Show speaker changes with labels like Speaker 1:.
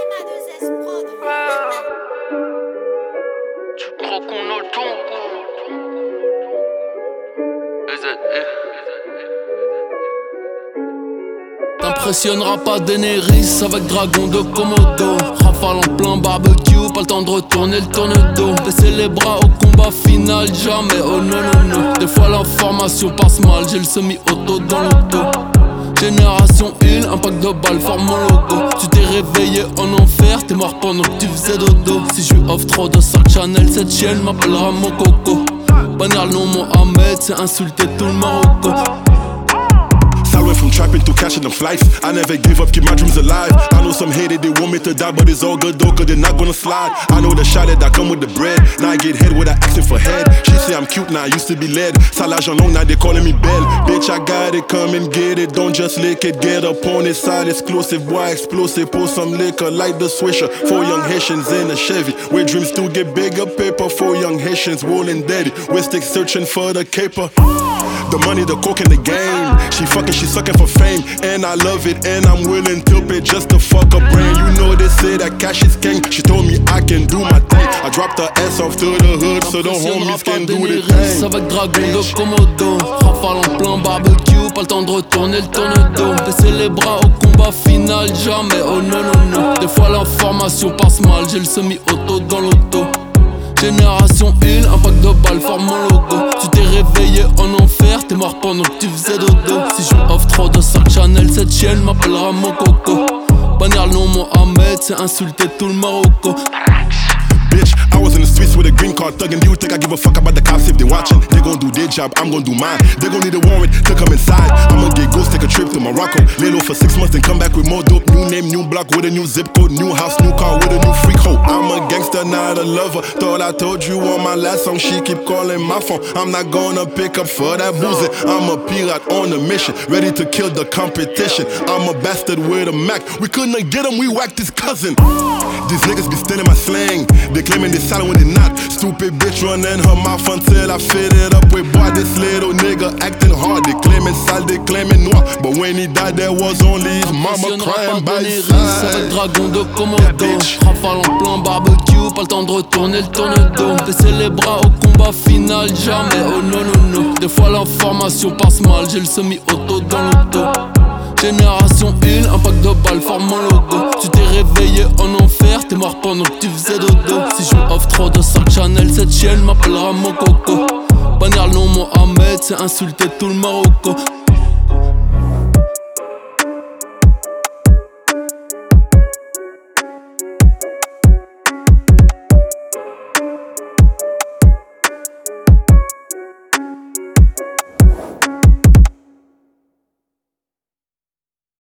Speaker 1: Tu crois qu'on a le temps? T'impressionneras pas Daenerys avec dragon de Komodo. Rafale en plein barbecue, pas le temps de retourner le tourne-dos. Baisser les bras au combat final, jamais, oh non non non. Des fois l'information passe mal, j'ai le semi-auto dans le dos. Génération Hill, un pack de balles forme mon logo. Tu t'es réveillé en enfer, t'es mort pendant que tu faisais dodo. Si je offre trop de sac Chanel, cette chienne m'appellera mon coco. Bannir le nom Mohamed, c'est insulter tout le Marocco.
Speaker 2: Went from trapping to cashing them flights. I never give up, keep my dreams alive. I know some hated, they want me to die, but it's all good though, cause they're not gonna slide. I know the shot that come with the bread. Now I get head without asking for head. She say I'm cute, now I used to be led. Salage long, now they calling me Belle. Bitch, I got it, come and get it. Don't just lick it, get up on it. Side exclusive, boy, explosive. Pour some liquor, like the Swisher. 4 young Haitians in a Chevy. Where dreams still get bigger, paper. 4 young Haitians rolling daddy. We're stick searching for the caper. The money, the coke, and the game. She fucking, she sucking for fame. And I love it, and I'm willing to pay just to fuck her brain. You know they say that cash is king. She told me I can do my thing. I dropped her ass off to the hood so the homies can do the thing.
Speaker 1: Avec dragon de Komodo. Rafale en plein barbecue, pas le temps de retourner le tourne-dos. Baisser les bras au combat final, jamais, oh non non non. Des fois l'information passe mal, j'ai le semi-auto dans l'auto. Génération Hill, un pack de balles forme mon logo. Tu t'es réveillé en enfer, t'es mort pendant que tu faisais dodo. Si je offre trop de sac Chanel, cette chienne m'appellera mon coco. Bannir le nom Mohamed, c'est insulter tout le Marocco.
Speaker 2: Bitch, I was in the streets with a green card thuggin'. Do you think I give a fuck about the cops if they watching? They gon' do their job, I'm gon' do mine. They gon' need a warrant to come inside. I'ma get ghost, take a trip to Morocco. Lay low for 6 months, then come back with more dope. New name, new block with a new zip code. New house, new car with a new freak hoe. I'm a gangster, not a lover. Thought I told you on my last song. She keep calling my phone. I'm not gonna pick up for that boozing. I'm a pirate on a mission, ready to kill the competition. I'm a bastard with a Mac. We couldn't get him, we whacked his cousin. These niggas be stealing my slang. They claiming they silent when they not. Stupid bitch running her mouth until I fit it up with boy. This little nigga acting hard. They claiming sale, they claiming noir. But when he died, there was only his mama crying by his side.
Speaker 1: Avec dragon de Komodo. Rafale en plein barbecue, pas le temps de retourner le tourne-dos. Baisser les bras au combat final, jamais, oh non non non. Des fois l'information passe mal, j'ai le semi-auto dans l'auto. Génération Hill, un pack de balles forme mon logo. Tu t'es réveillé en enfer, t'es mort pendant que tu faisais dodo. Si je offre trop de sac Chanel, cette chienne m'appellera mon coco. Bannir le nom Mohamed, c'est insulter tout le Marocco.